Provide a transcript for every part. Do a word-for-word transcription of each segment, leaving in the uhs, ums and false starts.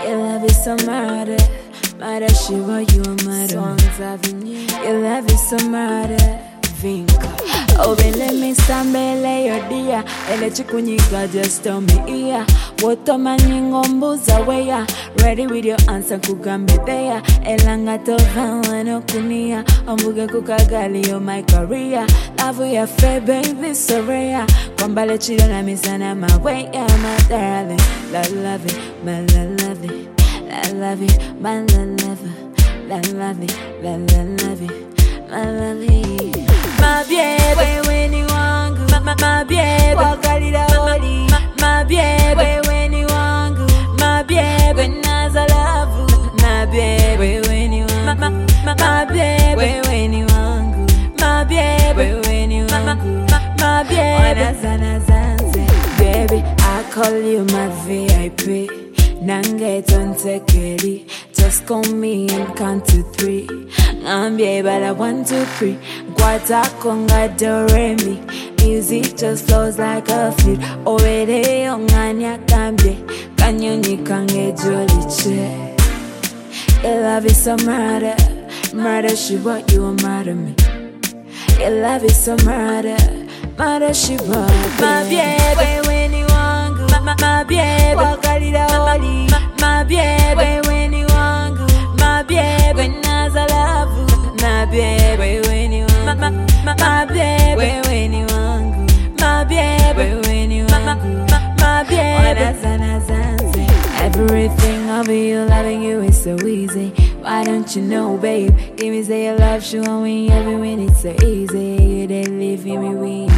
Your love is so murder, murder Shiva, you a murder. Songs Avenue. Your love is so murder, Vinka. Oh, let me stambele your dear. Ele chikunyika, just tell me yeah. Woto maningo mbuza weya. Ready with your answer kugambe there. Elanga tova wano kunia. Ombuge kukagali yo my career. Love ya fe baby so rare. Kwambale chido na misana my way, yeah, my darling. La love it, my la love it. La love it, my la love it. La love it, la la love it. My love it. My baby, when you want go, my, my baby, walk a little holy. My baby, when you want go, my baby, when I love you. My baby, when you want go, my, my baby, when you want go, my baby, when you want go, my baby. Baby, I call you my V I P. Nange don't take it. Just call me and count to three. I'm baby, but I one, two, three. Guata conga do re mi. Music just flows like a flute. Owede onganya kambe. Kanyoni kange joliche. Your love is so murder. Murder she what you a murder me. Your love is so murder. Murder she what. My baby, when you want go. My, my, my baby, walk a little holy. My baby, when you want go. My baby, when I love you. My baby, when you want go. My, my baby, when you want go. My baby, when you want go. My baby, everything of you, loving you is so easy. Why don't you know, babe? Give me say your love, show me every minute so easy. You didn't leave me with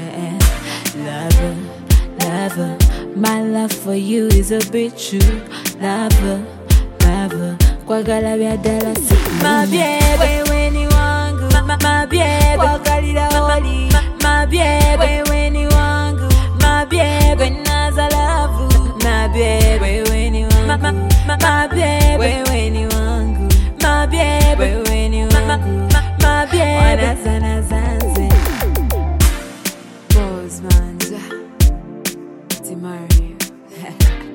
lover, lover. My love for you is a bit true. Lover, lover. Kwagala vya dala siku. My baby, when you want go. My, my baby, wakalida holy. My baby, when you want go. My baby, when I love you. My baby, when you want go. My, my baby, when you want go. My baby, when you want go. My baby. Boss man, Timario.